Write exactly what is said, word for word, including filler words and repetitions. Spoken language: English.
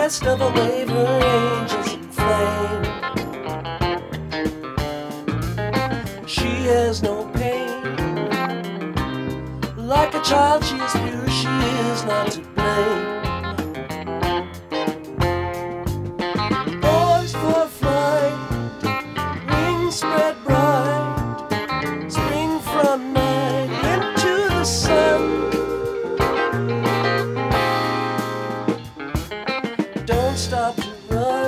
nest of a wave, her angels in flame. She has no pain. Like a child, she is pure, she is not to blame. Poised for flight, wings spread bright, spring from night into the sun. Don't stop to run.